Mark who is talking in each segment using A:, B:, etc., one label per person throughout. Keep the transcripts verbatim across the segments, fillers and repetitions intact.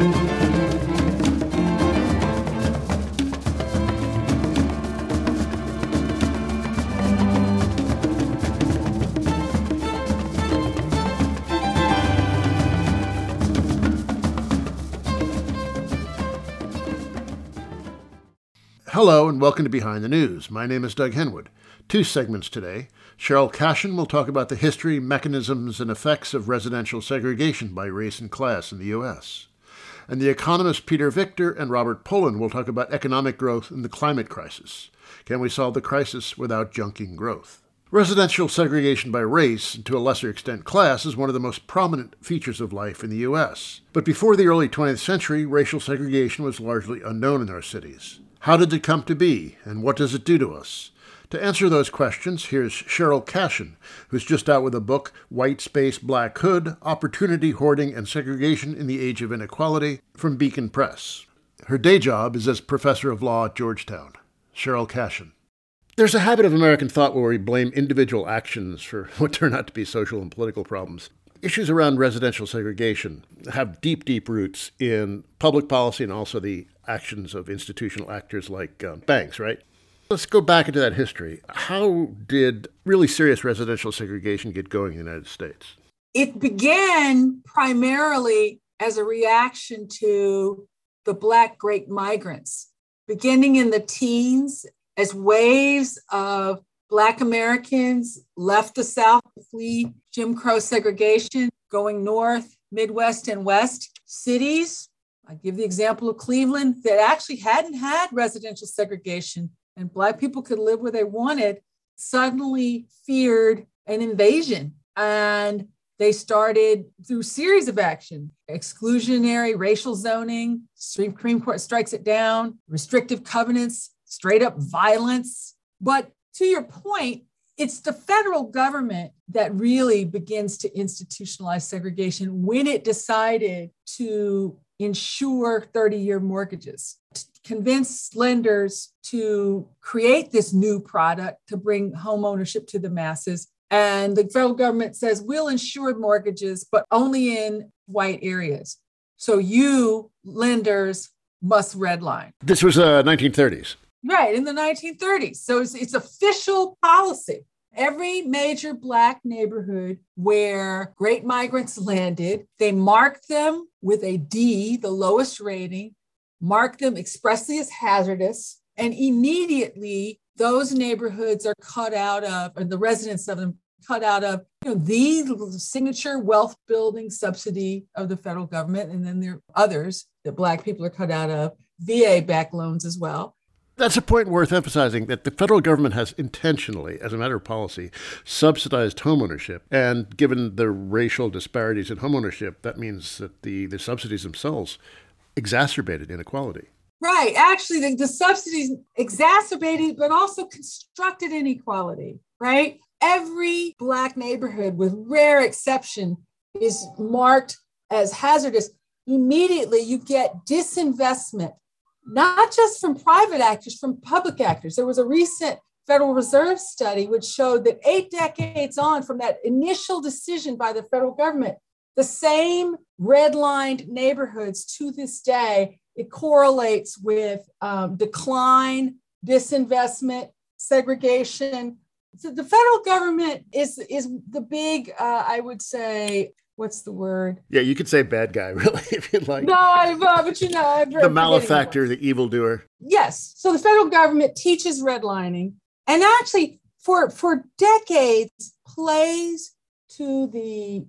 A: Hello and welcome to Behind the News. My name is Doug Henwood. Two segments today. Cheryl Cashin will talk about the history, mechanisms, and effects of residential segregation by race and class in the U S. And the economists Peter Victor and Robert Pollin will talk about economic growth and the climate crisis. Can we solve the crisis without junking growth? Residential segregation by race, and to a lesser extent class, is one of the most prominent features of life in the U S. But before the early twentieth century, racial segregation was largely unknown in our cities. How did it come to be, and what does it do to us? To answer those questions, here's Cheryl Cashin, who's just out with a book, White Space, Black Hood, Opportunity, Hoarding, and Segregation in the Age of Inequality, from Beacon Press. Her day job is as professor of law at Georgetown. Cheryl Cashin. There's a habit of American thought where we blame individual actions for what turn out to be social and political problems. Issues around residential segregation have deep, deep roots in public policy and also the actions of institutional actors like uh, banks, right? Let's go back into that history. How did really serious residential segregation get going in the United States?
B: It began primarily as a reaction to the Black Great Migrants, beginning in the teens as waves of Black Americans left the South to flee Jim Crow segregation, going north, Midwest, and West cities. I give the example of Cleveland that actually hadn't had residential segregation and Black people could live where they wanted, suddenly feared an invasion. And they started through a series of action, exclusionary racial zoning, Supreme Court strikes it down, restrictive covenants, straight up violence. But to your point, it's the federal government that really begins to institutionalize segregation when it decided to insure thirty-year mortgages, to convince lenders to create this new product to bring home ownership to the masses. And the federal government says, we'll insure mortgages, but only in white areas. So you, lenders, must redline.
A: This was uh, nineteen thirties.
B: Right, in the nineteen thirties. So it's, it's official policy. Every major Black neighborhood where great migrants landed, they marked them with a D, the lowest rating, marked them expressly as hazardous, and immediately those neighborhoods are cut out of, or the residents of them cut out of, you know, the signature wealth building subsidy of the federal government. And then there are others that Black people are cut out of, V A-backed loans as well.
A: That's a point worth emphasizing, that the federal government has intentionally, as a matter of policy, subsidized homeownership. And given the racial disparities in homeownership, that means that the, the subsidies themselves exacerbated inequality.
B: Right. Actually, the, the subsidies exacerbated, but also constructed inequality, right? Every Black neighborhood, with rare exception, is marked as hazardous. Immediately, you get disinvestment, not just from private actors, from public actors. There was a recent Federal Reserve study which showed that eight decades on from that initial decision by the federal government, the same redlined neighborhoods to this day, it correlates with um, decline, disinvestment, segregation. So the federal government is, is the big, uh, I would say, what's the word?
A: Yeah, you could say bad guy, really, if you'd like.
B: No, I, uh, but you know. I'm
A: the malefactor, the evildoer.
B: Yes. So the federal government teaches redlining and actually for, for decades plays to the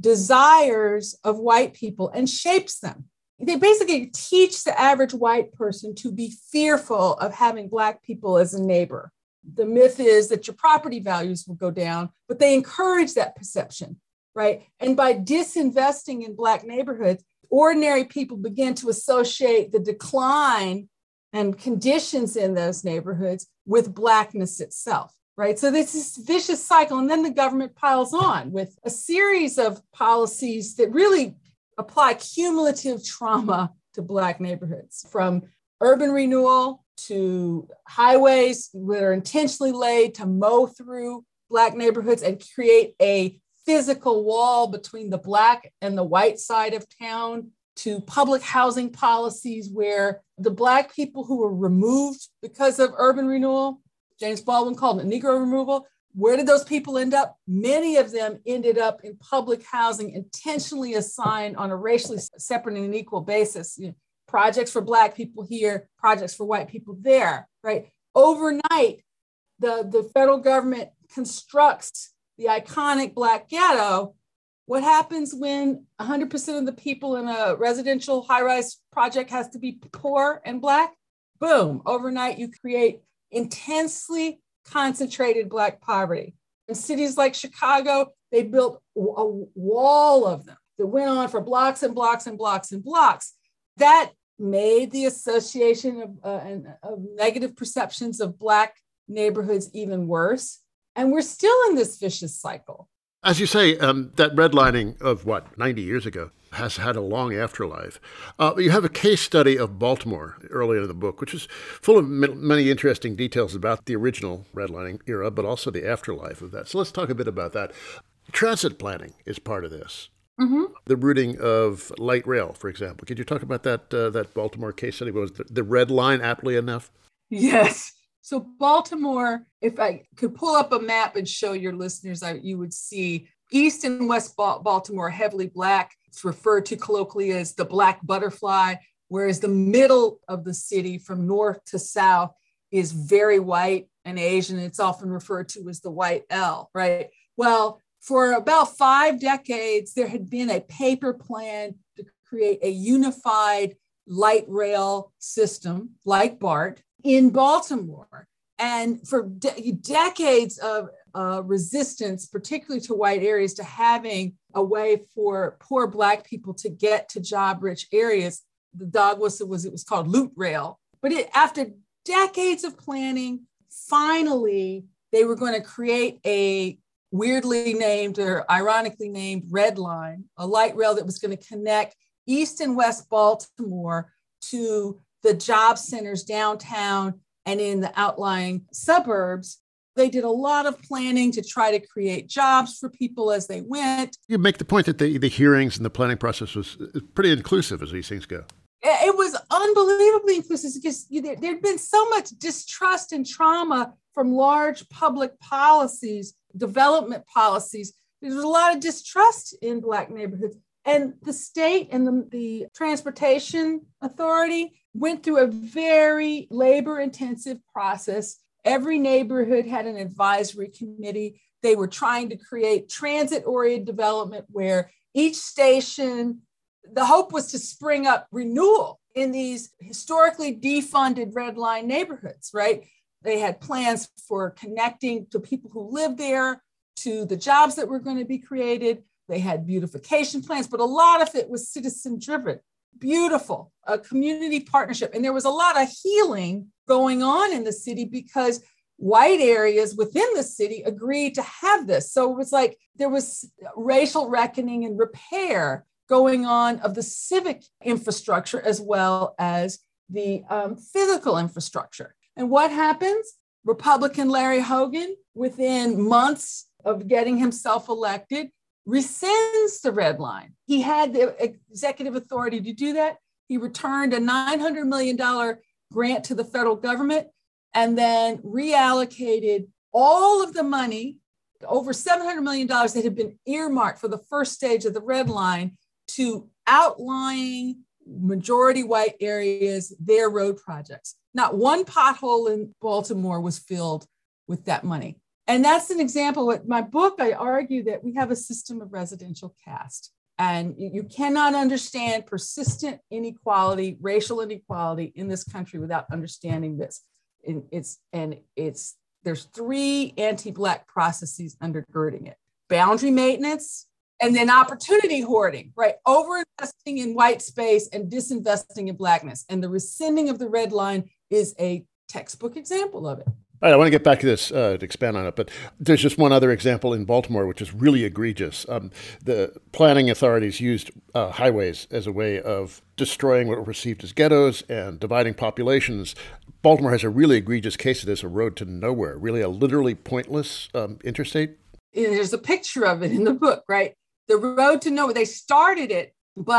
B: desires of white people and shapes them. They basically teach the average white person to be fearful of having Black people as a neighbor. The myth is that your property values will go down, but they encourage that perception. Right. And by disinvesting in Black neighborhoods, ordinary people begin to associate the decline and conditions in those neighborhoods with Blackness itself. Right. So this is a vicious cycle. And then the government piles on with a series of policies that really apply cumulative trauma to Black neighborhoods, from urban renewal to highways that are intentionally laid to mow through Black neighborhoods and create a physical wall between the Black and the white side of town to public housing policies where the Black people who were removed because of urban renewal, James Baldwin called it Negro removal, where did those people end up? Many of them ended up in public housing intentionally assigned on a racially separate and equal basis. You know, projects for Black people here, projects for white people there, right? Overnight, the, the federal government constructs the iconic Black ghetto. What happens when one hundred percent of the people in a residential high-rise project has to be poor and Black? Boom, overnight you create intensely concentrated Black poverty. In cities like Chicago, they built a wall of them that went on for blocks and blocks and blocks and blocks. That made the association of, uh, of negative perceptions of Black neighborhoods even worse. And we're still in this vicious cycle.
A: As you say, um, that redlining of, what, ninety years ago has had a long afterlife. Uh, you have a case study of Baltimore earlier in the book, which is full of many interesting details about the original redlining era, but also the afterlife of that. So let's talk a bit about that. Transit planning is part of this. Mm-hmm. The routing of light rail, for example. Could you talk about that uh, that Baltimore case study? What was the, the red line, aptly enough?
B: Yes. So Baltimore, if I could pull up a map and show your listeners, I, you would see East and West Baltimore heavily Black. It's referred to colloquially as the Black butterfly, whereas the middle of the city from north to south is very white and Asian. It's often referred to as the white L, right? Well, for about five decades, there had been a paper plan to create a unified light rail system like BART in Baltimore. And for de- decades of uh, resistance, particularly to white areas, to having a way for poor Black people to get to job-rich areas, the dog whistle was, it was called Loot Rail. But it, after decades of planning, finally, they were going to create a weirdly named or ironically named Red Line, a light rail that was going to connect East and West Baltimore to the job centers downtown and in the outlying suburbs. They did a lot of planning to try to create jobs for people as they went.
A: You make the point that the, the hearings and the planning process was pretty inclusive as these things go.
B: It was unbelievably inclusive because there had been so much distrust and trauma from large public policies, development policies. There was a lot of distrust in Black neighborhoods. And the state and the, the transportation authority went through a very labor-intensive process. Every neighborhood had an advisory committee. They were trying to create transit-oriented development where each station, the hope was to spring up renewal in these historically defunded red line neighborhoods, right? They had plans for connecting to people who live there, to the jobs that were going to be created. They had beautification plans, but a lot of it was citizen-driven. Beautiful, a community partnership. And there was a lot of healing going on in the city because white areas within the city agreed to have this. So it was like there was racial reckoning and repair going on of the civic infrastructure as well as the um, physical infrastructure. And what happens? Republican Larry Hogan, within months of getting himself elected, rescinds the red line. He had the executive authority to do that. He returned a nine hundred million dollars grant to the federal government and then reallocated all of the money, over seven hundred million dollars that had been earmarked for the first stage of the red line, to outlying majority white areas, their road projects. Not one pothole in Baltimore was filled with that money. And that's an example. In my book, I argue that we have a system of residential caste. And you cannot understand persistent inequality, racial inequality in this country without understanding this. And it's, and it's, there's three anti-Black processes undergirding it: boundary maintenance, and then opportunity hoarding, right? Overinvesting in white space and disinvesting in Blackness. And the rescinding of the red line is a textbook example of it.
A: All right, I want to get back to this uh, to expand on it, but there's just one other example in Baltimore, which is really egregious. Um, the planning authorities used uh, highways as a way of destroying what were perceived as ghettos and dividing populations. Baltimore has a really egregious case of this, a road to nowhere, really a literally pointless um, interstate.
B: And there's a picture of it in the book, right? The road to nowhere, they started it, but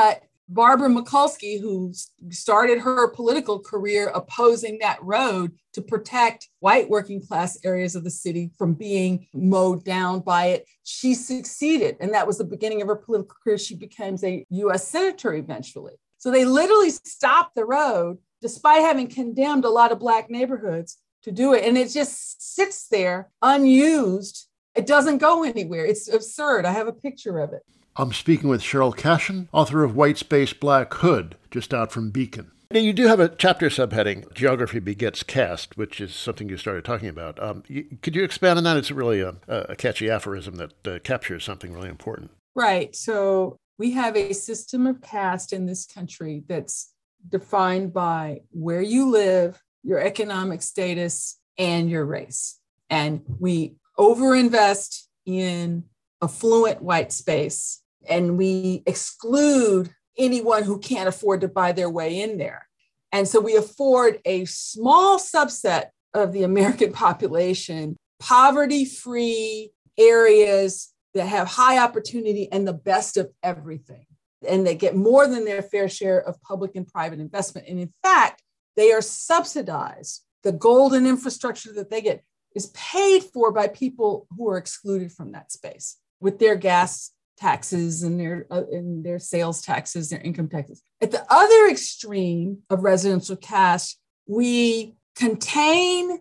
B: Barbara Mikulski, who started her political career opposing that road to protect white working class areas of the city from being mowed down by it, she succeeded. And that was the beginning of her political career. She becomes a U S senator eventually. So they literally stopped the road, despite having condemned a lot of Black neighborhoods to do it. And it just sits there unused. It doesn't go anywhere. It's absurd. I have a picture of it.
A: I'm speaking with Cheryl Cashin, author of White Space Black Hood, just out from Beacon. Now, you do have a chapter subheading, Geography Begets Caste, which is something you started talking about. Um, you, could you expand on that? It's really a, a catchy aphorism that uh, captures something really important.
B: Right. So we have a system of caste in this country that's defined by where you live, your economic status, and your race. And we overinvest in affluent white space, and we exclude anyone who can't afford to buy their way in there. And so we afford a small subset of the American population poverty-free areas that have high opportunity and the best of everything. And they get more than their fair share of public and private investment. And in fact, they are subsidized. The golden infrastructure that they get is paid for by people who are excluded from that space with their gas taxes and their, uh, and their sales taxes, their income taxes. At the other extreme of residential caste, we contain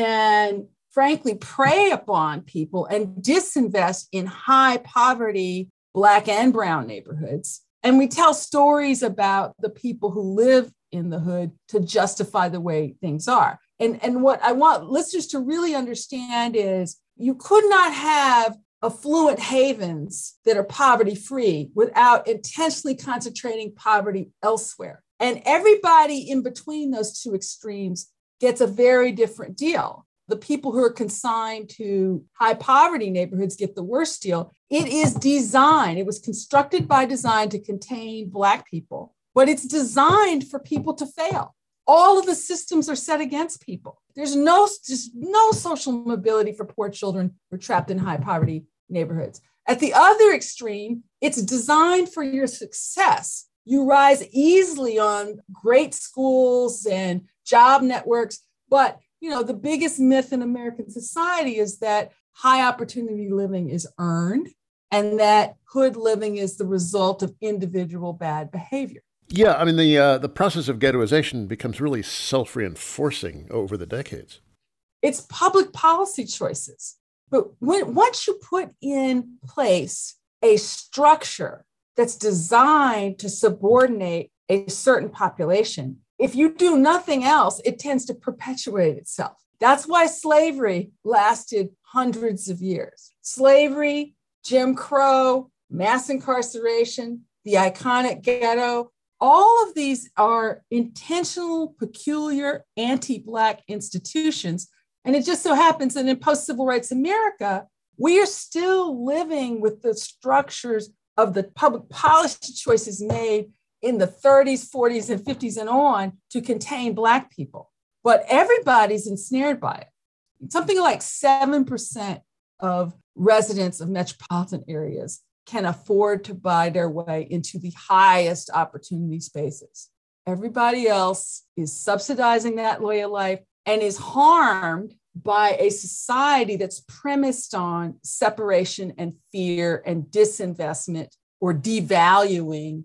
B: and frankly prey upon people and disinvest in high poverty Black and brown neighborhoods. And we tell stories about the people who live in the hood to justify the way things are. And, and what I want listeners to really understand is you could not have affluent havens that are poverty-free without intentionally concentrating poverty elsewhere. And everybody in between those two extremes gets a very different deal. The people who are consigned to high poverty neighborhoods get the worst deal. It is designed, it was constructed by design to contain Black people, but it's designed for people to fail. All of the systems are set against people. There's no, just no social mobility for poor children who are trapped in high poverty neighborhoods. At the other extreme, it's designed for your success. You rise easily on great schools and job networks, but you know, the biggest myth in American society is that high opportunity living is earned and that hood living is the result of individual bad behavior.
A: Yeah, I mean, the uh, the process of ghettoization becomes really self-reinforcing over the decades.
B: It's public policy choices. But when, once you put in place a structure that's designed to subordinate a certain population, if you do nothing else, it tends to perpetuate itself. That's why slavery lasted hundreds of years. Slavery, Jim Crow, mass incarceration, the iconic ghetto, all of these are intentional, peculiar, anti-Black institutions. And it just so happens that in post-civil rights America, we are still living with the structures of the public policy choices made in the thirties, forties, and fifties and on to contain Black people. But everybody's ensnared by it. Something like seven percent of residents of metropolitan areas can afford to buy their way into the highest opportunity spaces. Everybody else is subsidizing that way of life and is harmed by a society that's premised on separation and fear and disinvestment or devaluing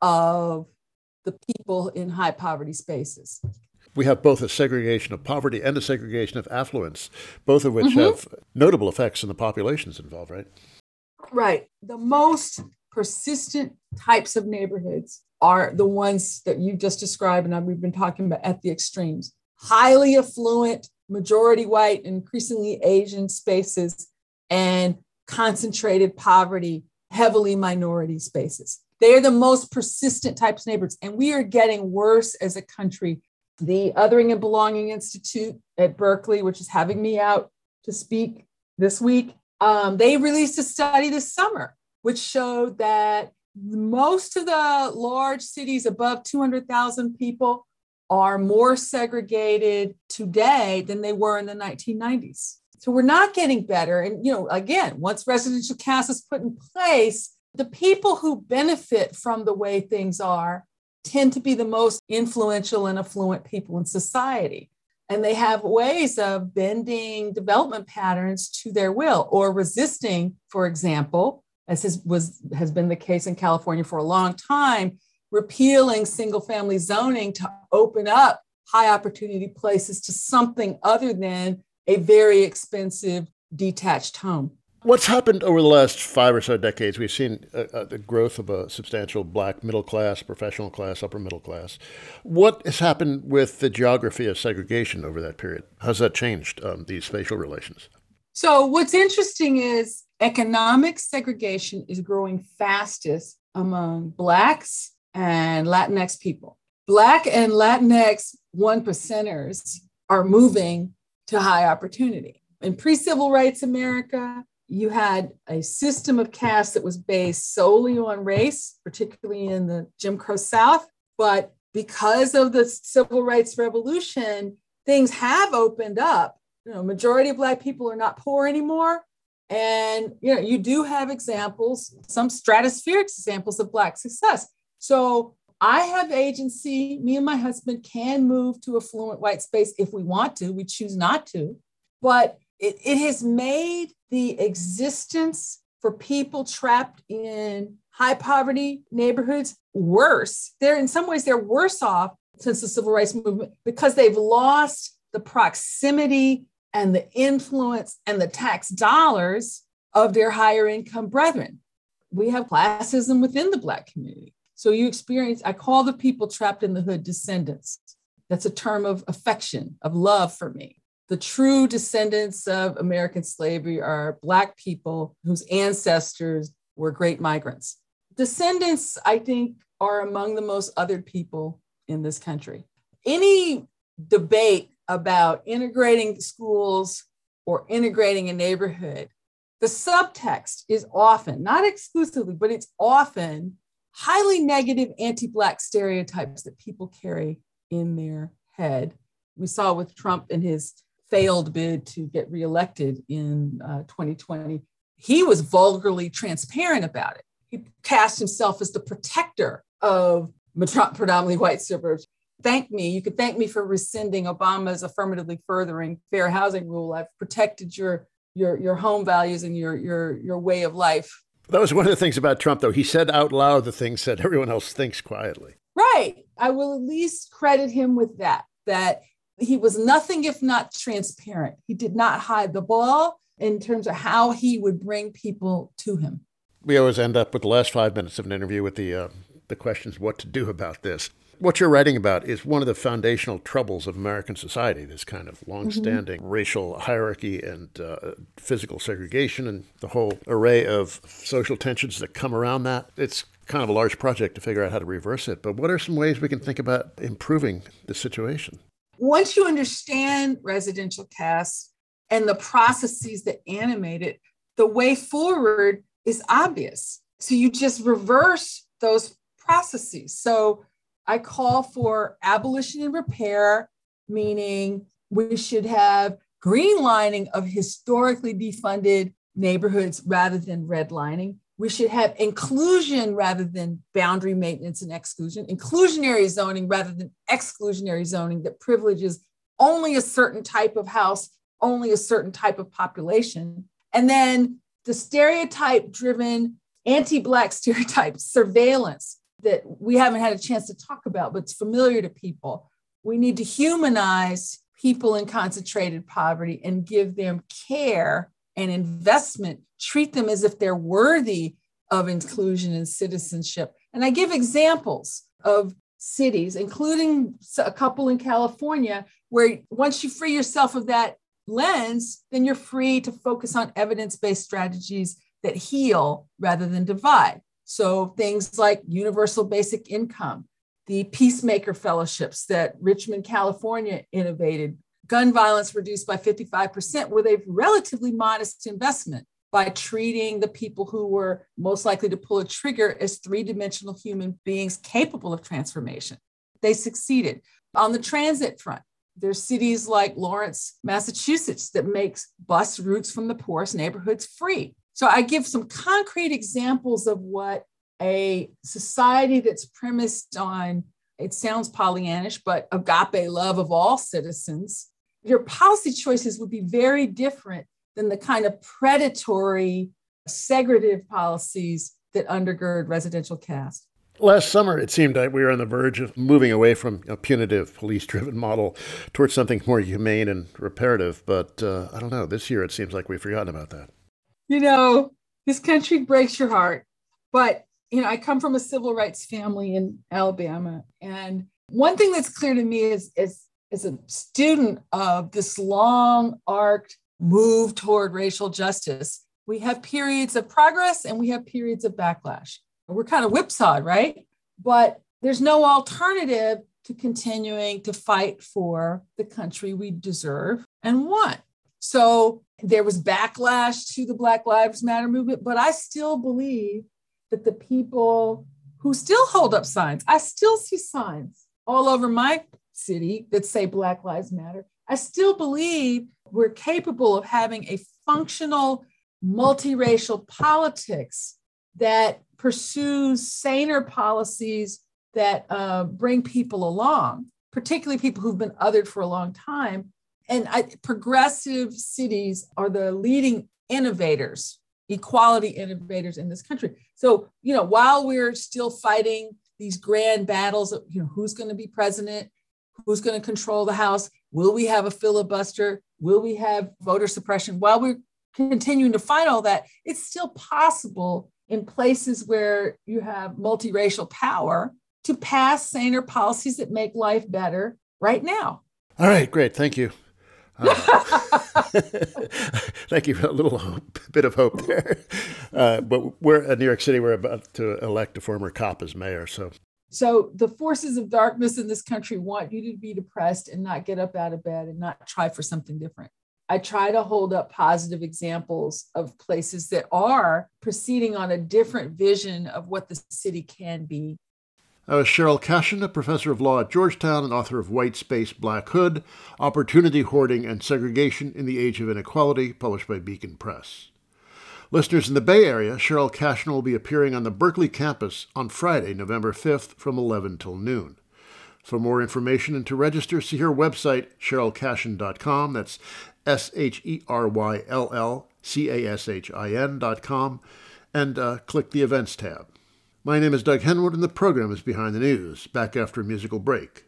B: of the people in high poverty spaces.
A: We have both a segregation of poverty and a segregation of affluence, both of which
B: Mm-hmm.
A: have notable effects on the populations involved, right?
B: Right. The most persistent types of neighborhoods are the ones that you just described and we've been talking about at the extremes. Highly affluent, majority white, increasingly Asian spaces, and concentrated poverty, heavily minority spaces. They are the most persistent types of neighborhoods, and we are getting worse as a country. The Othering and Belonging Institute at Berkeley, which is having me out to speak this week, um, they released a study this summer, which showed that most of the large cities above two hundred thousand people are more segregated today than they were in the nineteen nineties. So we're not getting better. And, you know, again, once residential caste is put in place, The people who benefit from the way things are tend to be the most influential and affluent people in society. And they have ways of bending development patterns to their will or resisting, for example, as has, was, has been the case in California for a long time, repealing single-family zoning to open up high opportunity places to something other than a very expensive detached home.
A: What's happened over the last five or so decades? We've seen uh, uh, the growth of a substantial Black middle class, professional class, upper middle class. What has happened with the geography of segregation over that period? How's that changed, um, these spatial relations?
B: So what's interesting is economic segregation is growing fastest among Blacks and Latinx people. Black and Latinx one percenters are moving to high opportunity. In pre-civil rights America, you had a system of caste that was based solely on race, particularly in the Jim Crow South. But because of the civil rights revolution, things have opened up. You know, majority of Black people are not poor anymore. And you know, you do have examples, some stratospheric examples of Black success. So I have agency. Me and my husband can move to affluent white space if we want to. We choose not to. But it, it has made the existence for people trapped in high poverty neighborhoods worse. They're in some ways, they're worse off since the civil rights movement because they've lost the proximity and the influence and the tax dollars of their higher income brethren. We have classism within the Black community. So you experience, I call the people trapped in the hood descendants. That's a term of affection, of love for me. The true descendants of American slavery are Black people whose ancestors were great migrants. Descendants, I think, are among the most othered people in this country. Any debate about integrating schools or integrating a neighborhood, the subtext is often, not exclusively, but it's often highly negative anti-Black stereotypes that people carry in their head. We saw with Trump and his failed bid to get reelected in uh, twenty twenty. He was vulgarly transparent about it. He cast himself as the protector of predominantly white suburbs. Thank me. You could thank me for rescinding Obama's affirmatively furthering fair housing rule. I've protected your your your home values and your your your way of life.
A: That was one of the things about Trump, though. He said out loud the things that everyone else thinks quietly.
B: Right. I will at least credit him with that, that he was nothing if not transparent. He did not hide the ball in terms of how he would bring people to him.
A: We always end up with the last five minutes of an interview with the uh, the questions, what to do about this. What you're writing about is one of the foundational troubles of American society, this kind of longstanding mm-hmm. racial hierarchy and uh, physical segregation and the whole array of social tensions that come around that. It's kind of a large project to figure out how to reverse it. But what are some ways we can think about improving the situation?
B: Once you understand residential castes and the processes that animate it, the way forward is obvious. So you just reverse those processes. So I call for abolition and repair, meaning we should have greenlining of historically defunded neighborhoods rather than redlining. We should have inclusion rather than boundary maintenance and exclusion, inclusionary zoning rather than exclusionary zoning that privileges only a certain type of house, only a certain type of population. And then the stereotype-driven, anti-Black stereotype surveillance that we haven't had a chance to talk about, but it's familiar to people. We need to humanize people in concentrated poverty and give them care and investment, treat them as if they're worthy of inclusion and citizenship. And I give examples of cities, including a couple in California, where once you free yourself of that lens, then you're free to focus on evidence-based strategies that heal rather than divide. So things like universal basic income, the Peacemaker Fellowships that Richmond, California innovated, gun violence reduced by fifty-five percent with a relatively modest investment by treating the people who were most likely to pull a trigger as three-dimensional human beings capable of transformation. They succeeded. On the transit front, there's cities like Lawrence, Massachusetts that makes bus routes from the poorest neighborhoods free. So I give some concrete examples of what a society that's premised on, it sounds Pollyannish, but agape love of all citizens, your policy choices would be very different than the kind of predatory, segregative policies that undergird residential caste.
A: Last summer, it seemed like we were on the verge of moving away from a punitive, police-driven model towards something more humane and reparative. But uh, I don't know, this year it seems like we've forgotten about that.
B: You know, this country breaks your heart. But, you know, I come from a civil rights family in Alabama. And one thing that's clear to me is, is as a student of this long arced move toward racial justice, we have periods of progress and we have periods of backlash. We're kind of whipsawed, right? But there's no alternative to continuing to fight for the country we deserve and want. So there was backlash to the Black Lives Matter movement, but I still believe that the people who still hold up signs, I still see signs all over my city that say Black Lives Matter. I still believe we're capable of having a functional multiracial politics that pursues saner policies that uh, bring people along, particularly people who've been othered for a long time. And I, progressive cities are the leading innovators, equality innovators in this country. So, you know, while we're still fighting these grand battles of, you know, who's going to be president, who's going to control the House, will we have a filibuster, will we have voter suppression? While we're continuing to fight all that, it's still possible in places where you have multiracial power to pass saner policies that make life better right now.
A: All right, great. Thank you. Uh, thank you for a little hope, bit of hope there. Uh, but we're in New York City, we're about to elect a former cop as mayor. So
B: So the forces of darkness in this country want you to be depressed and not get up out of bed and not try for something different. I try to hold up positive examples of places that are proceeding on a different vision of what the city can be.
A: That was Cheryl Cashin, a professor of law at Georgetown and author of White Space, Black Hood, Opportunity Hoarding and Segregation in the Age of Inequality, published by Beacon Press. Listeners in the Bay Area, Cheryl Cashin will be appearing on the Berkeley campus on Friday, November fifth from eleven till noon. For more information and to register, see her website, cheryl cashin dot com. That's S H E R Y L L C A S H I N dot com, and uh, click the Events tab. My name is Doug Henwood, and the program is Behind the News, back after a musical break.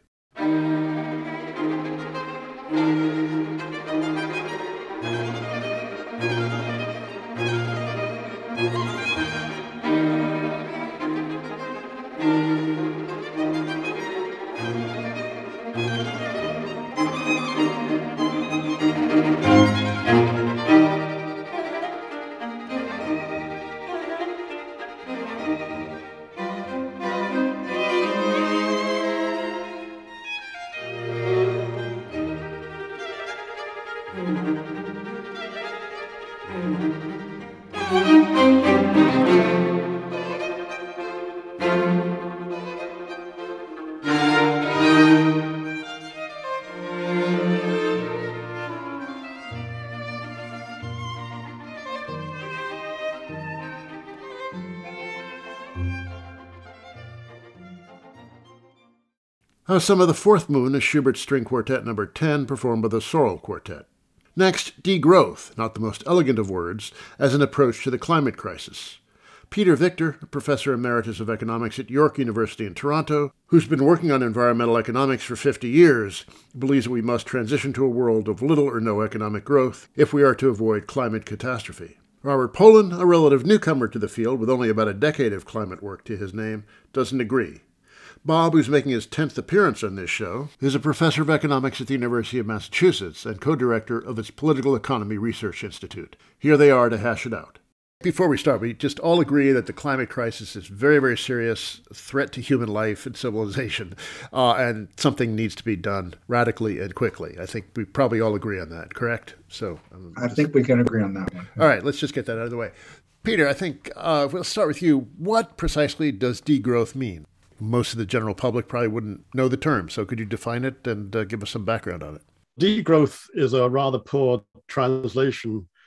A: Uh, some of the Fourth Moon is Schubert's String Quartet number ten, performed by the Sorrel Quartet. Next, degrowth, not the most elegant of words, as an approach to the climate crisis. Peter Victor, a professor emeritus of economics at York University in Toronto, who's been working on environmental economics for fifty years, believes that we must transition to a world of little or no economic growth if we are to avoid climate catastrophe. Robert Poland, a relative newcomer to the field with only about a decade of climate work to his name, doesn't agree. Bob, who's making his tenth appearance on this show, is a professor of economics at the University of Massachusetts and co-director of its Political Economy Research Institute. Here they are to hash it out. Before we start, we just all agree that the climate crisis is a very, very serious threat to human life and civilization, uh, and something needs to be done radically and quickly. I think we probably all agree on that, correct? So um,
C: I just... think we can agree on that one.
A: All right, let's just get that out of the way. Peter, I think uh, we'll start with you. What precisely does degrowth mean? Most of the general public probably wouldn't know the term, so could you define it and uh, give us some background on it?
D: Degrowth is a rather poor translation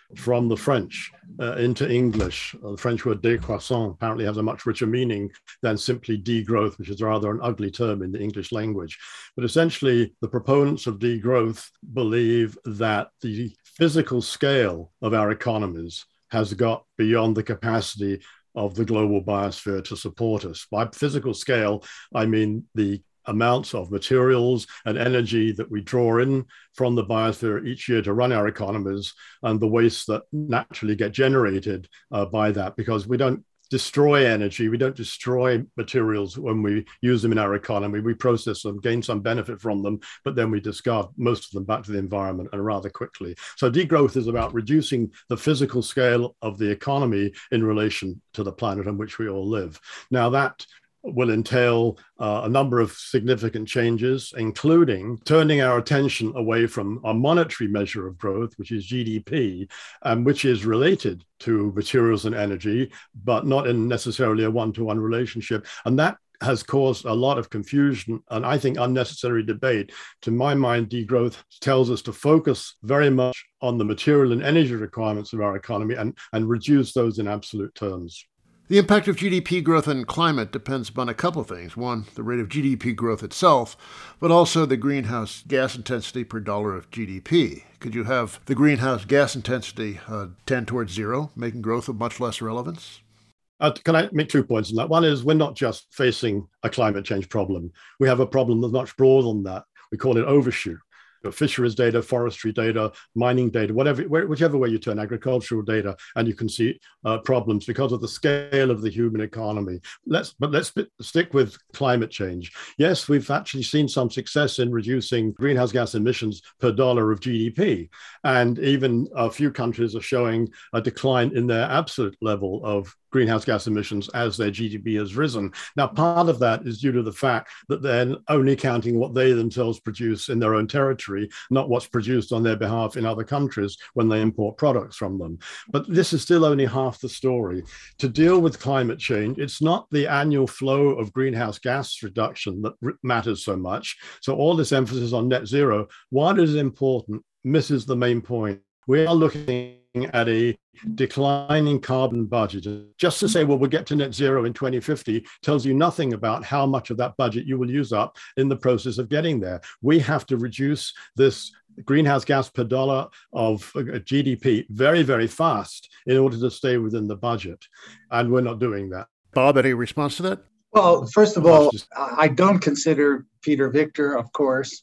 C: from the French uh, into English. Uh, the French word décroissance apparently has a much richer meaning than simply degrowth, which is rather an ugly term in the English language. But essentially, the proponents of degrowth believe that the physical scale of our economies has got beyond the capacity of the global biosphere to support us. By physical scale, I mean the amounts of materials and energy that we draw in from the biosphere each year to run our economies, and the waste that naturally get generated uh, by that, because we don't destroy energy, we don't destroy materials when we use them in our economy. We process them, gain some benefit from them, but then we discard most of them back to the environment, and rather quickly. So degrowth is about reducing the physical scale of the economy in relation to the planet on which we all live. Now that will entail uh, a number of significant changes, including turning our attention away from our monetary measure of growth, which is G D P, um, which is related to materials and energy, but not in necessarily a one-to-one relationship. And that has caused a lot of confusion and I think unnecessary debate. To my mind, degrowth tells us to focus very much on the material and energy requirements of our economy and, and reduce those in absolute terms.
A: The impact of G D P growth on climate depends upon a couple of things. One, the rate of G D P growth itself, but also the greenhouse gas intensity per dollar of G D P. Could you have the greenhouse gas intensity uh, tend towards zero, making growth of much less relevance?
C: Uh, can I make two points on that? One is we're not just facing a climate change problem. We have a problem that's much broader than that. We call it overshoot. Fisheries data, forestry data, mining data, whatever, whichever way you turn, agricultural data, and you can see uh, problems because of the scale of the human economy. Let's, but let's stick with climate change. Yes, we've actually seen some success in reducing greenhouse gas emissions per dollar of G D P, and even a few countries are showing a decline in their absolute level of greenhouse gas emissions as their G D P has risen. Now, part of that is due to the fact that they're only counting what they themselves produce in their own territory, not what's produced on their behalf in other countries when they import products from them. But this is still only half the story. To deal with climate change, it's not the annual flow of greenhouse gas reduction that matters so much. So all this emphasis on net zero, while it is important, misses the main point. We are looking at a declining carbon budget. Just to say, well, we'll get to net zero in twenty fifty tells you nothing about how much of that budget you will use up in the process of getting there. We have to reduce this greenhouse gas per dollar of G D P very, very fast in order to stay within the budget. And we're not doing that.
A: Bob, any response to that?
D: Well, first of all, I don't consider Peter Victor, of course,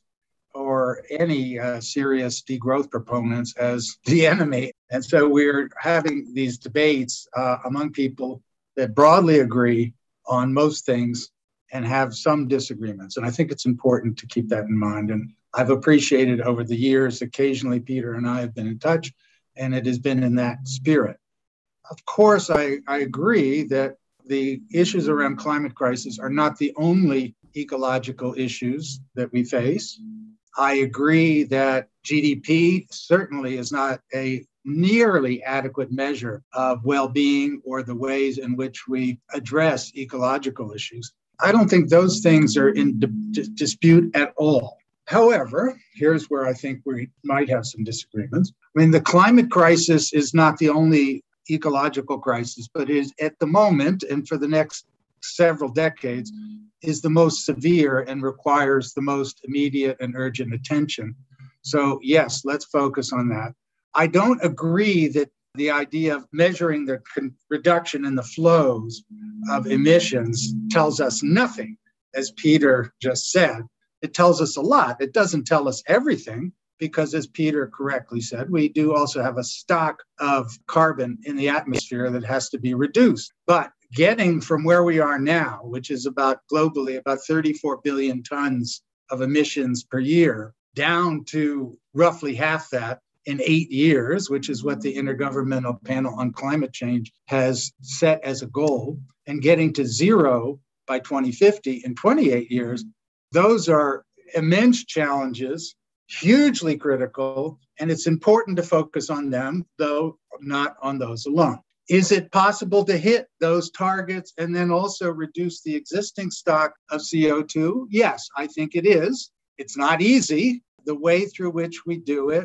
D: or any uh, serious degrowth proponents as the enemy. And so we're having these debates uh, among people that broadly agree on most things and have some disagreements. And I think it's important to keep that in mind. And I've appreciated over the years, occasionally Peter and I have been in touch, and it has been in that spirit. Of course, I, I agree that the issues around climate crisis are not the only ecological issues that we face. I agree that G D P certainly is not a nearly adequate measure of well-being or the ways in which we address ecological issues. I don't think those things are in di- dispute at all. However, here's where I think we might have some disagreements. I mean, the climate crisis is not the only ecological crisis, but is at the moment and for the next several decades is the most severe and requires the most immediate and urgent attention. So yes, let's focus on that. I don't agree that the idea of measuring the con- reduction in the flows of emissions tells us nothing, as Peter just said. It tells us a lot. It doesn't tell us everything, because as Peter correctly said, we do also have a stock of carbon in the atmosphere that has to be reduced. But getting from where we are now, which is about globally about thirty-four billion tons of emissions per year, down to roughly half that in eight years, which is what the Intergovernmental Panel on Climate Change has set as a goal, and getting to zero by twenty fifty in twenty-eight years, those are immense challenges, hugely critical, and it's important to focus on them, though not on those alone. Is it possible to hit those targets and then also reduce the existing stock of C O two? Yes, I think it is. It's not easy. The way through which we do it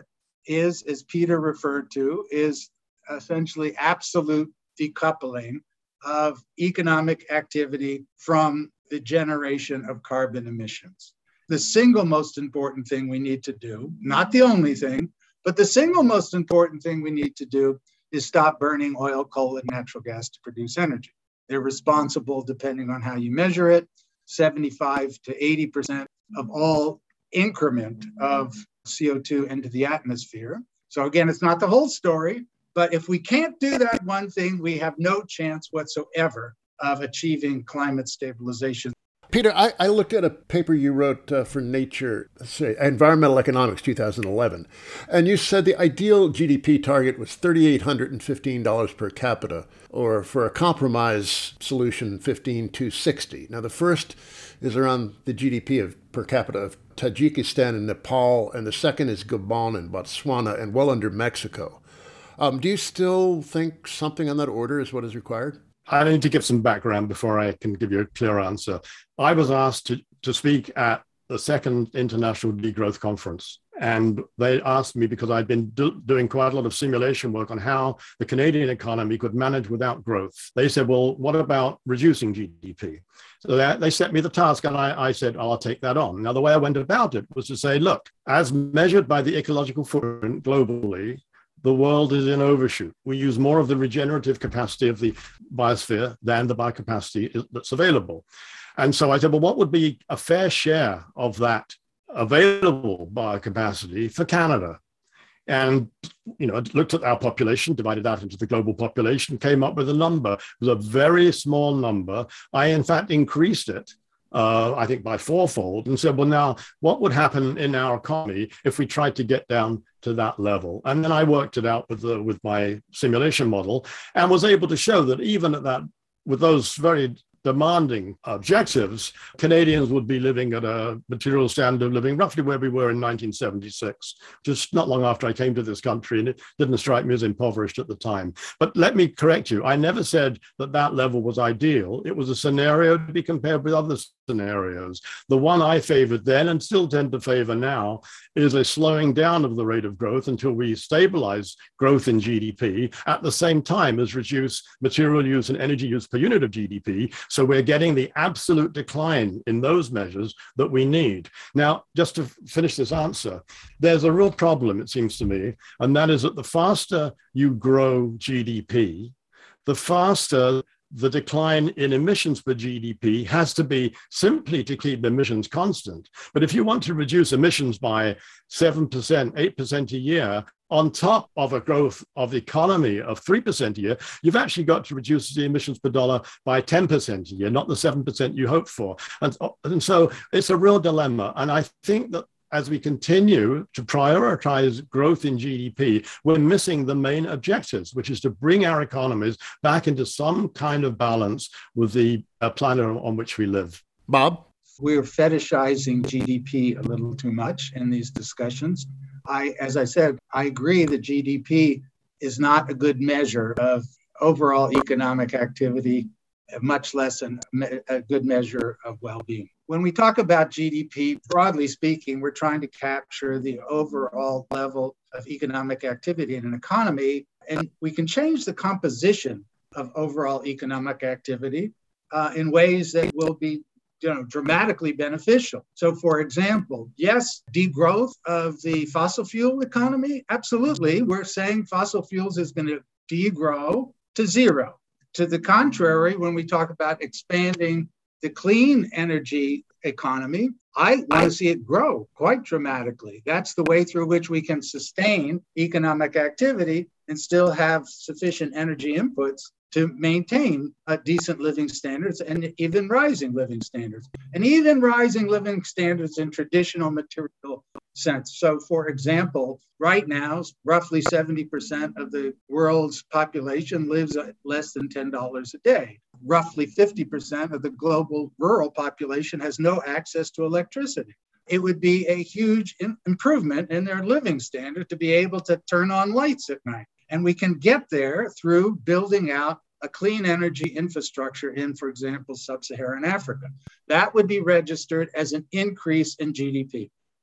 D: is, as Peter referred to, is essentially absolute decoupling of economic activity from the generation of carbon emissions. The single most important thing we need to do, not the only thing, but the single most important thing we need to do is stop burning oil, coal, and natural gas to produce energy. They're responsible, depending on how you measure it, seventy-five to eighty percent of all increment of C O two into the atmosphere. So again, it's not the whole story, but if we can't do that one thing, we have no chance whatsoever of achieving climate stabilization.
A: Peter, I, I looked at a paper you wrote uh, for Nature, say, Environmental Economics, two thousand eleven, and you said the ideal G D P target was three thousand eight hundred fifteen dollars per capita, or for a compromise solution, fifteen thousand two hundred sixty dollars. Now, the first is around the G D P of per capita of Tajikistan and Nepal, and the second is Gabon and Botswana, and well under Mexico. Um, do you still think something on that order is what is required?
C: I need to give some background before I can give you a clear answer. I was asked to, to speak at the second International Degrowth Conference, and they asked me because I'd been do, doing quite a lot of simulation work on how the Canadian economy could manage without growth. They said, well, what about reducing G D P? So they, they set me the task, and I, I said, I'll take that on. Now, the way I went about it was to say, look, as measured by the ecological footprint globally, the world is in overshoot. We use more of the regenerative capacity of the biosphere than the biocapacity that's available. And so I said, well, what would be a fair share of that available biocapacity for Canada? And, you know, looked at our population, divided that into the global population, came up with a number. It was a very small number. I, in fact, increased it. Uh, I think by fourfold, and said, well, now what would happen in our economy if we tried to get down to that level? And then I worked it out with the, with my simulation model, and was able to show that even at that, with those very demanding objectives, Canadians would be living at a material standard of living roughly where we were in nineteen seventy-six, just not long after I came to this country, and it didn't strike me as impoverished at the time. But let me correct you. I never said that that level was ideal. It was a scenario to be compared with other scenarios. The one I favored then, and still tend to favor now, is a slowing down of the rate of growth until we stabilize growth in G D P at the same time as reduce material use and energy use per unit of G D P. So we're getting the absolute decline in those measures that we need. Now, just to finish this answer, there's a real problem, it seems to me, and that is that the faster you grow G D P, the faster the decline in emissions per G D P has to be simply to keep emissions constant. But if you want to reduce emissions by seven percent, eight percent a year, on top of a growth of the economy of three percent a year, you've actually got to reduce the emissions per dollar by ten percent a year, not the seven percent you hoped for. And, and so it's a real dilemma. And I think that as we continue to prioritize growth in G D P, we're missing the main objectives, which is to bring our economies back into some kind of balance with the uh, planet on which we live.
A: Bob?
D: We're fetishizing G D P a little too much in these discussions. I, as I said, I agree that G D P is not a good measure of overall economic activity, much less an, a good measure of well-being. When we talk about G D P, broadly speaking, we're trying to capture the overall level of economic activity in an economy, and we can change the composition of overall economic activity uh, in ways that will be you know, dramatically beneficial. So, for example, yes, degrowth of the fossil fuel economy, absolutely. We're saying fossil fuels is going to degrow to zero. To the contrary, when we talk about expanding the clean energy economy, I want to see it grow quite dramatically. That's the way through which we can sustain economic activity and still have sufficient energy inputs to maintain uh, decent living standards and even rising living standards, and even rising living standards in traditional material sense. So, for example, right now, roughly seventy percent of the world's population lives at less than ten dollars a day. Roughly fifty percent of the global rural population has no access to electricity. It would be a huge in- improvement in their living standard to be able to turn on lights at night. And we can get there through building out a clean energy infrastructure in, for example, sub-Saharan Africa. That would be registered as an increase in G D P.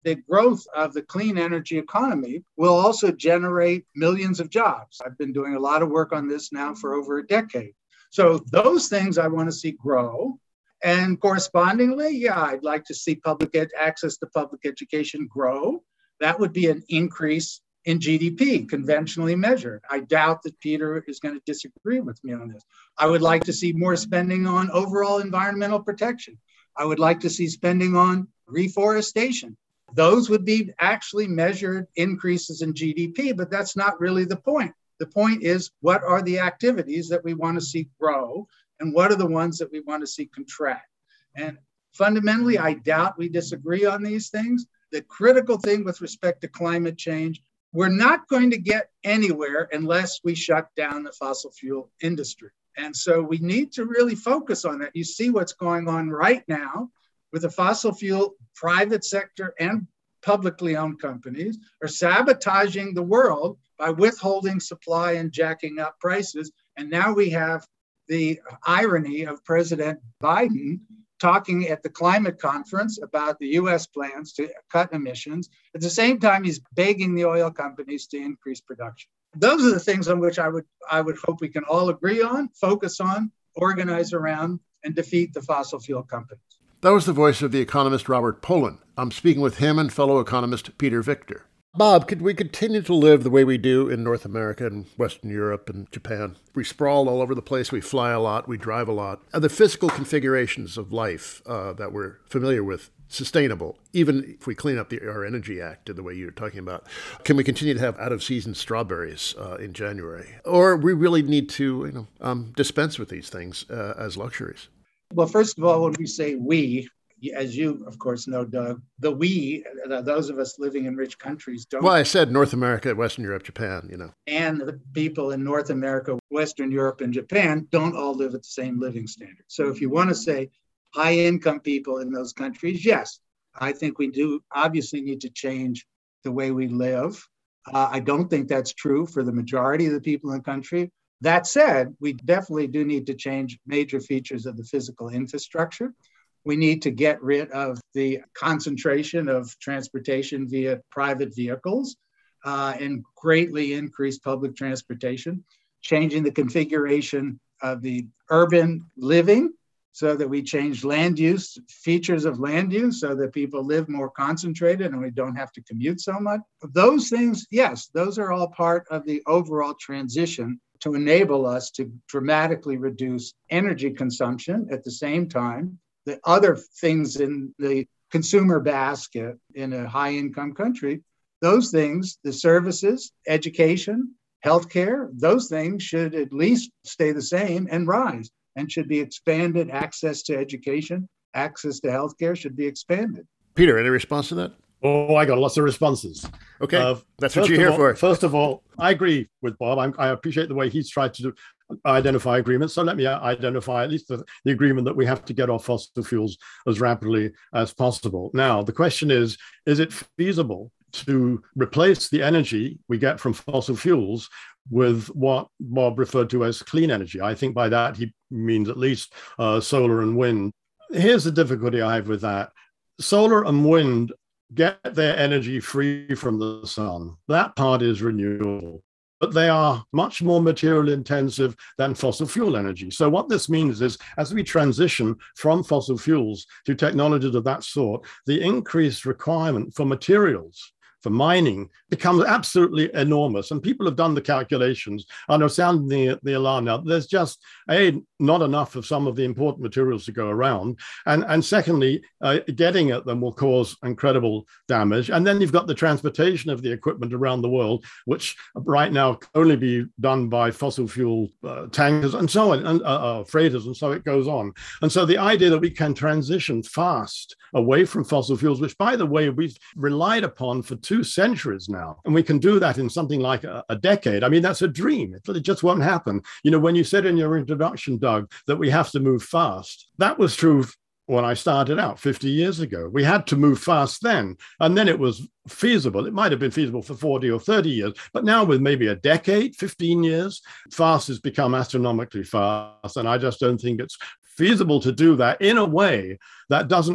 D: the growth of the clean energy economy will also generate millions of jobs. I've been doing a lot of work on this now for over a decade. So those things I want to see grow. And correspondingly, yeah, I'd like to see public ed- access to public education grow. That would be an increase in G D P, conventionally measured. I doubt that Peter is going to disagree with me on this. I would like to see more spending on overall environmental protection. I would like to see spending on reforestation. Those would be actually measured increases in G D P, but that's not really the point. The point is, what are the activities that we want to see grow, and what are the ones that we want to see contract? And fundamentally, I doubt we disagree on these things. The critical thing with respect to climate change, we're not going to get anywhere unless we shut down the fossil fuel industry. And so we need to really focus on that. You see what's going on right now with the fossil fuel private sector and publicly owned companies are sabotaging the world by withholding supply and jacking up prices. And now we have the irony of President Biden talking at the climate conference about the U S plans to cut emissions. At the same time, he's begging the oil companies to increase production. Those are the things on which I would I would hope we can all agree on, focus on, organize around, and defeat the fossil fuel companies.
A: That was the voice of the economist Robert Pollin. I'm speaking with him and fellow economist Peter Victor. Bob, could we continue to live the way we do in North America and Western Europe and Japan? We sprawl all over the place, we fly a lot, we drive a lot. Are the physical configurations of life uh, that we're familiar with sustainable, even if we clean up the, our Energy Act in the way you're talking about? Can we continue to have out-of-season strawberries uh, in January? Or we really need to you know, um, dispense with these things uh, as luxuries?
D: Well, first of all, when we say we, as you, of course, know, Doug, the we, those of us living in rich countries don't.
A: Well, I said North America, Western Europe, Japan, you know.
D: And the people in North America, Western Europe, and Japan don't all live at the same living standard. So if you want to say high income people in those countries, yes, I think we do obviously need to change the way we live. Uh, I don't think that's true for the majority of the people in the country. That said, we definitely do need to change major features of the physical infrastructure. We need to get rid of the concentration of transportation via private vehicles uh, and greatly increase public transportation, changing the configuration of the urban living so that we change land use, features of land use so that people live more concentrated and we don't have to commute so much. Those things, yes, those are all part of the overall transition to enable us to dramatically reduce energy consumption at the same time. The other things in the consumer basket in a high-income country, those things, the services, education, healthcare, those things should at least stay the same and rise and should be expanded. Access to education, access to healthcare should be expanded.
A: Peter, any response to that?
C: Oh, I got lots of responses.
A: Okay, uh, that's what you're here
C: all,
A: for.
C: First of all, I agree with Bob. I'm, I appreciate the way he's tried to do, identify agreements. So let me identify at least the, the agreement that we have to get off fossil fuels as rapidly as possible. Now, the question is, is it feasible to replace the energy we get from fossil fuels with what Bob referred to as clean energy? I think by that he means at least uh, solar and wind. Here's the difficulty I have with that. Solar and wind get their energy free from the sun. That part is renewable, but they are much more material intensive than fossil fuel energy. So what this means is, as we transition from fossil fuels to technologies of that sort, the increased requirement for materials for mining becomes absolutely enormous. And people have done the calculations and are sounding the, the alarm now. There's just, A, not enough of some of the important materials to go around. And, and secondly, uh, getting at them will cause incredible damage. And then you've got the transportation of the equipment around the world, which right now can only be done by fossil fuel uh, tankers and so on, and uh, uh, freighters, and so it goes on. And so the idea that we can transition fast away from fossil fuels, which, by the way, we've relied upon for two centuries now, and we can do that in something like a, a decade. I mean, that's a dream. It, it just won't happen. You know, when you said in your introduction, Doug, that we have to move fast, that was true when I started out fifty years ago. We had to move fast then, and then it was feasible. It might have been feasible for forty or thirty years, but now with maybe a decade, fifteen years, fast has become astronomically fast, and I just don't think it's feasible to do that in a way that doesn't cause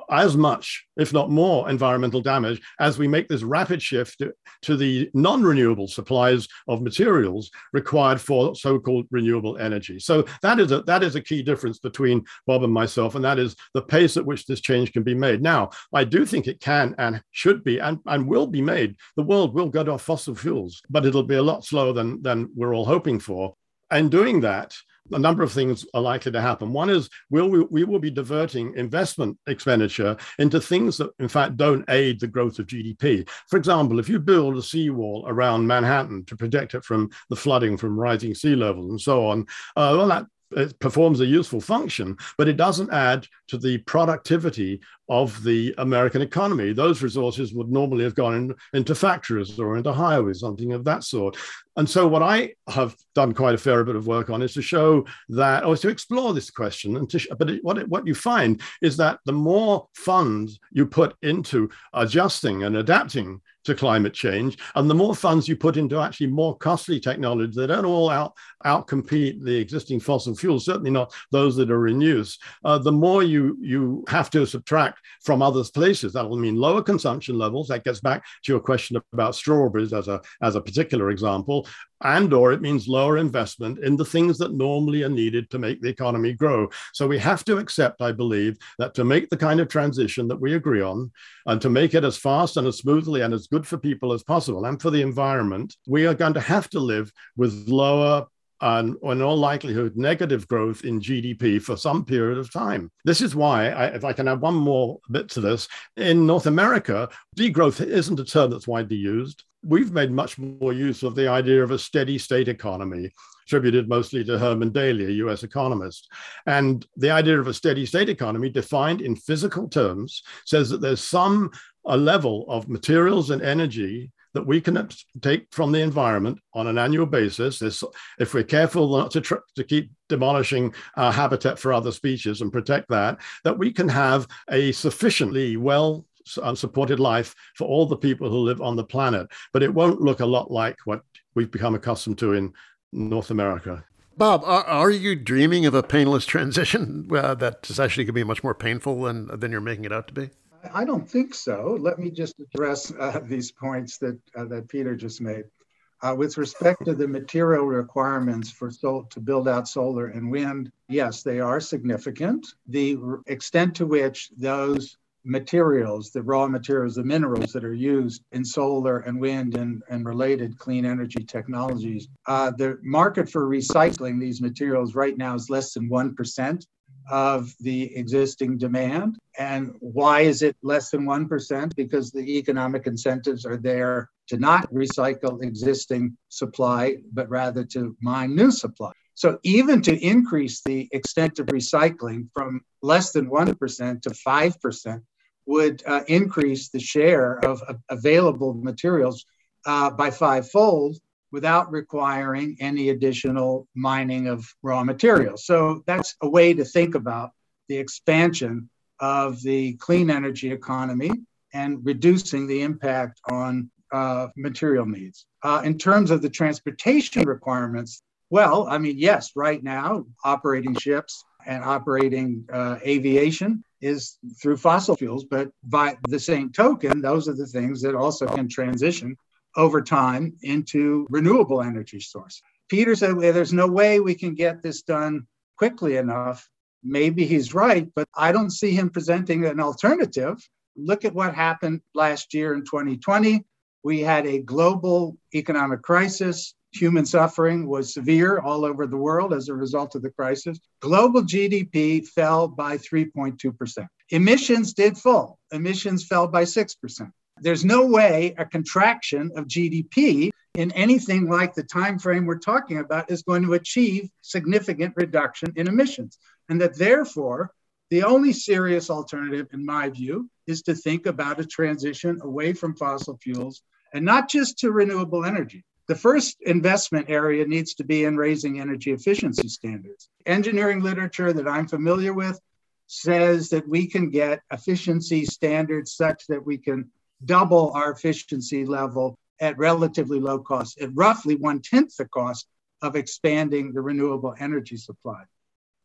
C: as much, if not more, environmental damage as we make this rapid shift to, to the non-renewable supplies of materials required for so-called renewable energy. So that is a that is a key difference between Bob and myself, and that is the pace at which this change can be made. Now, I do think it can and should be and, and will be made. The world will go off fossil fuels, but it'll be a lot slower than, than we're all hoping for. And doing that, a number of things are likely to happen. One is we'll, we, we will be diverting investment expenditure into things that, in fact, don't aid the growth of G D P. For example, if you build a seawall around Manhattan to protect it from the flooding from rising sea levels and so on, uh, well, that it performs a useful function, but it doesn't add to the productivity of the American economy. Those resources would normally have gone in, into factories or into highways, something of that sort. And so what I have done quite a fair bit of work on is to show that, or to explore this question. And to, but it, what, it, what you find is that the more funds you put into adjusting and adapting to climate change, and the more funds you put into actually more costly technologies that don't all out outcompete the existing fossil fuels, certainly not those that are in use, uh, the more you, you have to subtract from other places. That will mean lower consumption levels. That gets back to your question about strawberries as a, as a particular example. And or it means lower investment in the things that normally are needed to make the economy grow. So we have to accept, I believe, that to make the kind of transition that we agree on, and to make it as fast and as smoothly and as good for people as possible and for the environment, we are going to have to live with lower and in all likelihood, negative growth in G D P for some period of time. This is why, I, if I can add one more bit to this, in North America, degrowth isn't a term that's widely used. We've made much more use of the idea of a steady state economy, attributed mostly to Herman Daly, a U S economist. And the idea of a steady state economy, defined in physical terms, says that there's some a level of materials and energy that we can take from the environment on an annual basis. This, if we're careful not to, tr- to keep demolishing our habitat for other species and protect that, that we can have a sufficiently well supported life for all the people who live on the planet. But it won't look a lot like what we've become accustomed to in North America.
A: Bob, are, are you dreaming of a painless transition uh, that is actually going to be much more painful than, than you're making it out to be?
D: I don't think so. Let me just address uh, these points that uh, that Peter just made. Uh, with respect to the material requirements for sol- to build out solar and wind, yes, they are significant. The r- extent to which those materials, the raw materials, the minerals that are used in solar and wind and, and related clean energy technologies, uh, the market for recycling these materials right now is less than one percent of the existing demand. And why is it less than one percent? Because the economic incentives are there to not recycle existing supply, but rather to mine new supply. So even to increase the extent of recycling from less than one percent to five percent would uh, increase the share of uh, available materials uh, by fivefold, without requiring any additional mining of raw materials. So that's a way to think about the expansion of the clean energy economy and reducing the impact on uh, material needs. Uh, in terms of the transportation requirements, well, I mean, yes, right now, operating ships and operating uh, aviation is through fossil fuels, but by the same token, those are the things that also can transition over time into renewable energy source. Peter said, well, there's no way we can get this done quickly enough. Maybe he's right, but I don't see him presenting an alternative. Look at what happened last year in twenty twenty. We had a global economic crisis. Human suffering was severe all over the world as a result of the crisis. Global G D P fell by three point two percent. Emissions did fall. Emissions fell by six percent. There's no way a contraction of G D P in anything like the time frame we're talking about is going to achieve significant reduction in emissions. And that therefore, the only serious alternative, in my view, is to think about a transition away from fossil fuels and not just to renewable energy. The first investment area needs to be in raising energy efficiency standards. Engineering literature that I'm familiar with says that we can get efficiency standards such that we can double our efficiency level at relatively low cost, at roughly one-tenth the cost of expanding the renewable energy supply.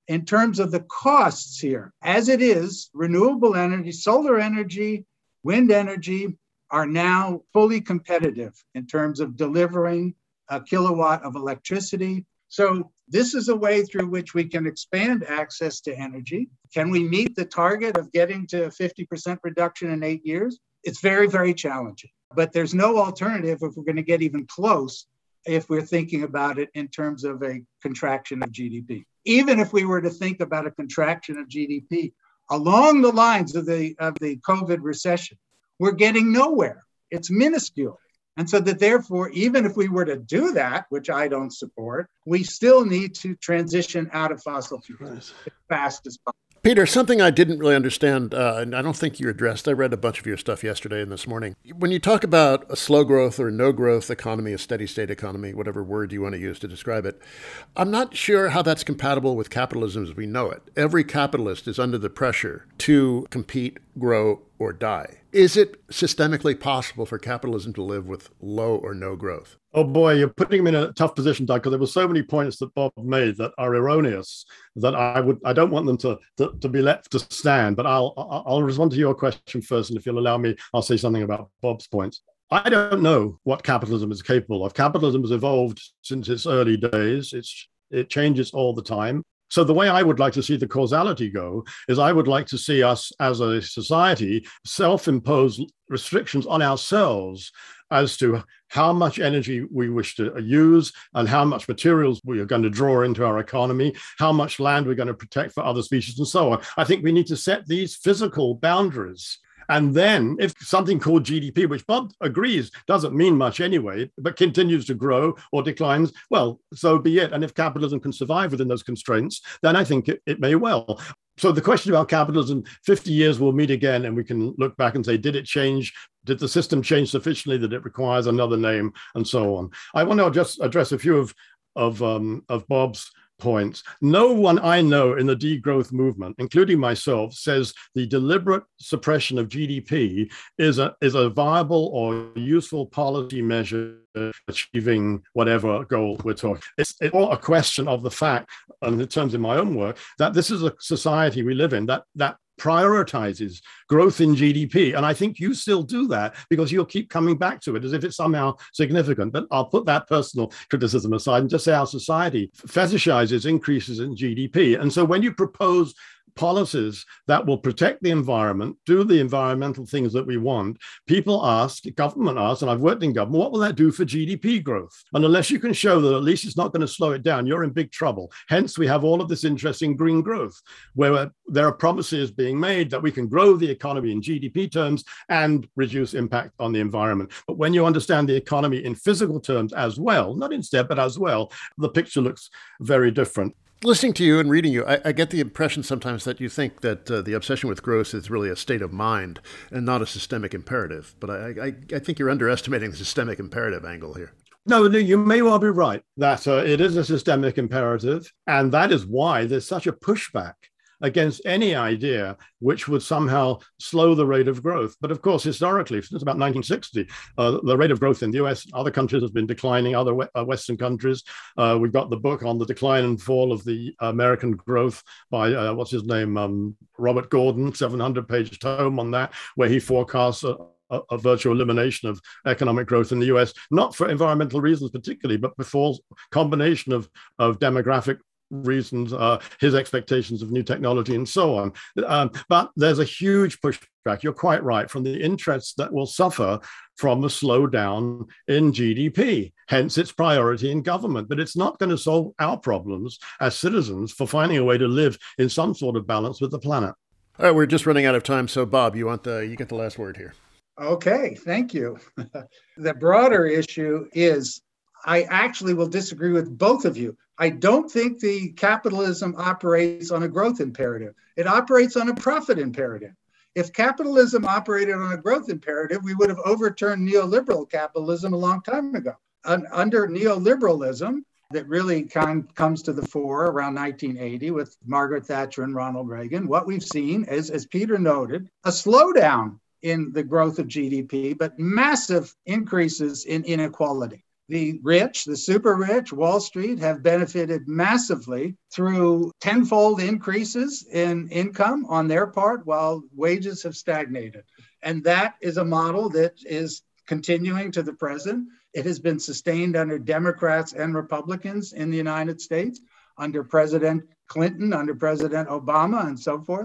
D: in terms of the costs here. As it is, renewable energy, solar energy, wind energy are now fully competitive in terms of delivering a kilowatt of electricity. So this is a way through which we can expand access to energy. Can we meet the target of getting to a fifty percent reduction in eight years? It's very, very challenging. But there's no alternative if we're going to get even close if we're thinking about it in terms of a contraction of G D P. Even if we were to think about a contraction of G D P along the lines of the, of the COVID recession, we're getting nowhere. It's minuscule. And so that therefore, even if we were to do that, which I don't support, we still need to transition out of fossil fuels as fast as possible.
A: Peter, something I didn't really understand, uh, and I don't think you addressed, I read a bunch of your stuff yesterday and this morning. When you talk about a slow growth or no growth economy, a steady state economy, whatever word you want to use to describe it, I'm not sure how that's compatible with capitalism as we know it. Every capitalist is under the pressure to compete, grow, or die. Is it systemically possible for capitalism to live with low or no growth?
C: Oh boy, you're putting me in a tough position, Doug, because there were so many points that Bob made that are erroneous that I would I don't want them to, to, to be left to stand. But I'll I'll respond to your question first, and if you'll allow me, I'll say something about Bob's points. I don't know what capitalism is capable of. Capitalism has evolved since its early days. It's it changes all the time. So the way I would like to see the causality go is I would like to see us as a society self-impose restrictions on ourselves as to how much energy we wish to use and how much materials we are going to draw into our economy, how much land we're going to protect for other species, and so on. I think we need to set these physical boundaries. And then if something called G D P, which Bob agrees doesn't mean much anyway, but continues to grow or declines, well, so be it. And if capitalism can survive within those constraints, then I think it, it may well. So the question about capitalism, fifty years we'll meet again and we can look back and say, did it change? Did the system change sufficiently that it requires another name and so on? I want to just address a few of, of, um, of Bob's points. No one I know in the degrowth movement, including myself, says the deliberate suppression of G D P is a is a viable or useful policy measure achieving whatever goal we're talking. It's, it's all a question of the fact, and in terms of my own work, that this is a society we live in that that prioritizes growth in G D P. And I think you still do that because you'll keep coming back to it as if it's somehow significant. But I'll put that personal criticism aside and just say our society fetishizes increases in G D P. And so when you propose policies that will protect the environment, do the environmental things that we want, people ask, government asks, and I've worked in government, what will that do for G D P growth? And unless you can show that at least it's not going to slow it down, you're in big trouble. Hence, we have all of this interest in green growth, where there are promises being made that we can grow the economy in G D P terms and reduce impact on the environment. But when you understand the economy in physical terms as well, not instead, but as well, the picture looks very different.
A: Listening to you and reading you, I, I get the impression sometimes that you think that uh, the obsession with growth is really a state of mind and not a systemic imperative. But I, I, I think you're underestimating the systemic imperative angle here.
C: No, no, you may well be right that uh, it is a systemic imperative. And that is why there's such a pushback against any idea which would somehow slow the rate of growth. But of course, historically, since about nineteen sixty, uh, the rate of growth in the U S, other countries has been declining, other we- uh, Western countries. Uh, we've got the book on the decline and fall of the American growth by, uh, what's his name, um, Robert Gordon, seven hundred page tome on that, where he forecasts a, a, a virtual elimination of economic growth in the U S, not for environmental reasons particularly, but before combination of, of demographic reasons, uh, his expectations of new technology and so on. Um, but there's a huge pushback, you're quite right, from the interests that will suffer from a slowdown in G D P, hence its priority in government. But it's not going to solve our problems as citizens for finding a way to live in some sort of balance with the planet.
A: All right, we're just running out of time. So Bob, you want the, you get the last word here.
D: Okay, thank you. The broader issue is I actually will disagree with both of you. I don't think the capitalism operates on a growth imperative. It operates on a profit imperative. If capitalism operated on a growth imperative, we would have overturned neoliberal capitalism a long time ago. Un- under neoliberalism, that really kind of comes to the fore around nineteen eighty with Margaret Thatcher and Ronald Reagan, what we've seen is, as Peter noted, a slowdown in the growth of G D P, but massive increases in inequality. The rich, the super rich, Wall Street, have benefited massively through tenfold increases in income on their part while wages have stagnated. And that is a model that is continuing to the present. It has been sustained under Democrats and Republicans in the United States, under President Clinton, under President Obama, and so forth.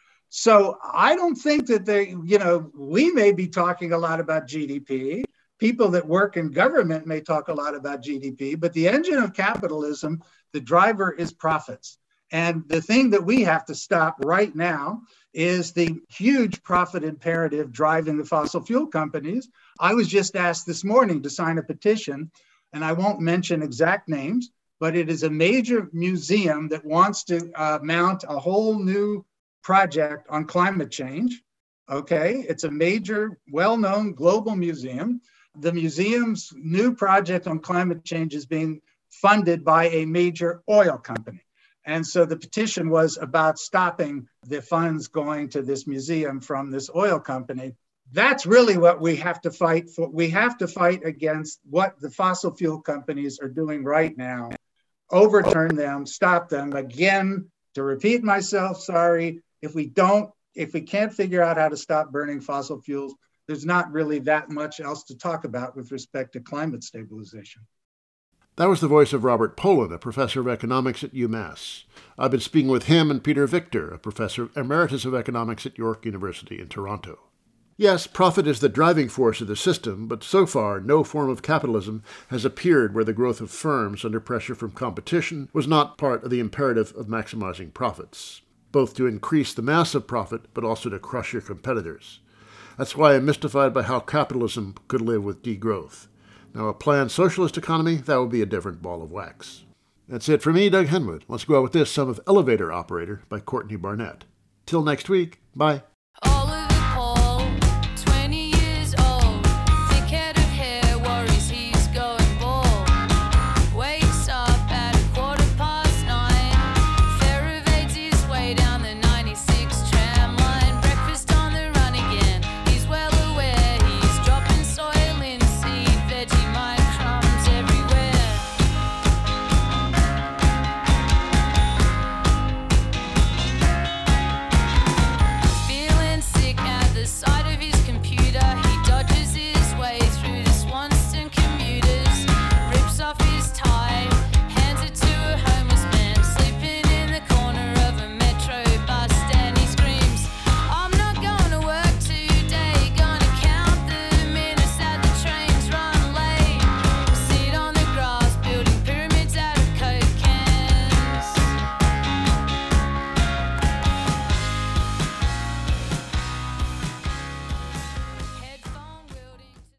D: So I don't think that they, you know, we may be talking a lot about G D P. People that work in government may talk a lot about G D P, but the engine of capitalism, the driver is profits. And the thing that we have to stop right now is the huge profit imperative driving the fossil fuel companies. I was just asked this morning to sign a petition, and I won't mention exact names, but it is a major museum that wants to uh, mount a whole new project on climate change. Okay, it's a major, well-known global museum. The museum's new project on climate change is being funded by a major oil company. And so the petition was about stopping the funds going to this museum from this oil company. That's really what we have to fight for. We have to fight against what the fossil fuel companies are doing right now. Overturn them, stop them. Again, to repeat myself, sorry, if we don't, if we can't figure out how to stop burning fossil fuels, there's not really that much else to talk about with respect to climate stabilization.
A: That was the voice of Robert Pollin, a professor of economics at UMass. I've been speaking with him and Peter Victor, a professor emeritus of economics at York University in Toronto. Yes, profit is the driving force of the system, but so far no form of capitalism has appeared where the growth of firms under pressure from competition was not part of the imperative of maximizing profits, both to increase the mass of profit but also to crush your competitors. That's why I'm mystified by how capitalism could live with degrowth. Now, a planned socialist economy, that would be a different ball of wax. That's it for me, Doug Henwood. Let's go out with this, Son of Elevator Operator by Courtney Barnett. Till next week, bye.